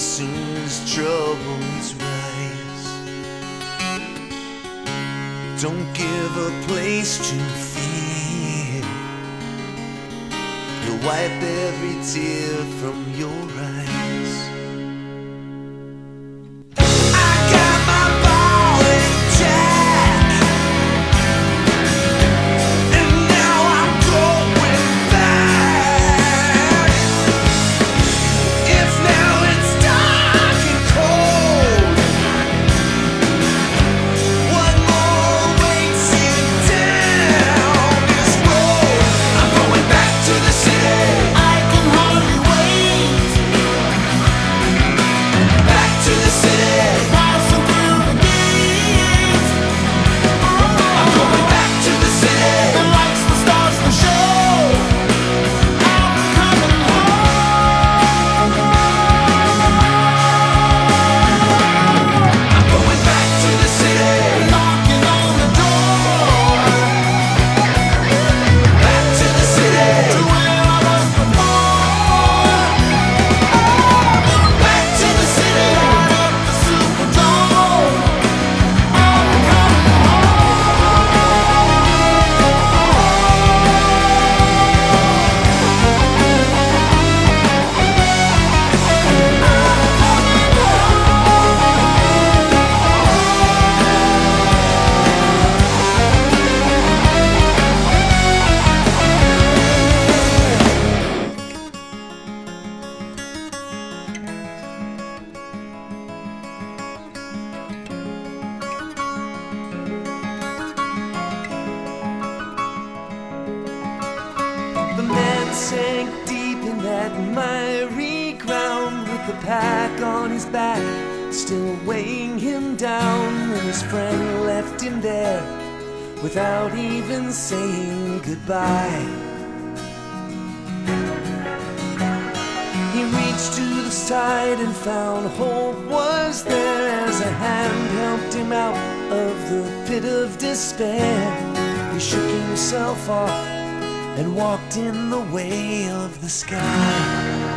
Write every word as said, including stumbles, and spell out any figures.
soon as troubles rise. Don't give a place to fear. You'll wipe every tear from your eyes. I got my ball and jack, and now I'm going back. If now it's dark and cold, what more waits you down this road? I'm going back to the city. I can hardly wait. Back to the city. Passing through the gates. I'm going back to the city. The lights, the stars, the show. I'm coming home. I'm going back to the city. Knocking on the door. Back to the city. To where I was before. Back to the city. Light up the Superdome. I'm coming The man sank deep in that miry ground with the pack on his back, still weighing him down. And his friend left him there without even saying goodbye. He reached to the side and found hope was there as a hand helped him out of the pit of despair. He shook himself off and walked in the way of the sky.